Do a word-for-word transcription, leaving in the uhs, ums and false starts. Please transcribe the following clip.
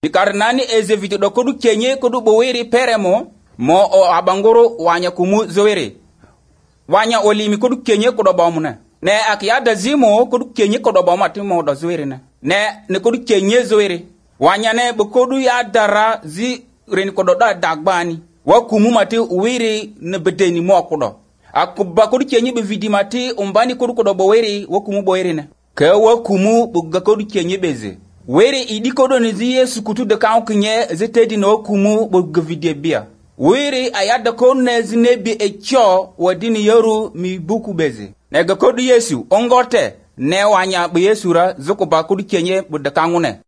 bikar nani ezeviti do kodu kenye kodu boweri peremo mo o abangoro wanya kumu zoere wanya olimi kodu kenye kodo bamuna ne akyada zimo kodu kenye kodo bamati mo do zoere na ne ne kodu kenye zoere wanya ne bokodu ya dara zi ren kodo da dagbani wa kumu mati wiri ne bedeni mo kodo akuba kodu kenye be vidimati umbani kodu kodo boweri wa kumu boweri na ke wa kumu buga kodu kenye beze were idi kodo ni zi Yesu kutu de kan kunye zetedi no kumu buga videbia were ayada konne zinebi echo wadini yoru mi buku beze nega kodu Yesu ongote ne wanya be Yesu ra zokuba kodu kenye buda kangune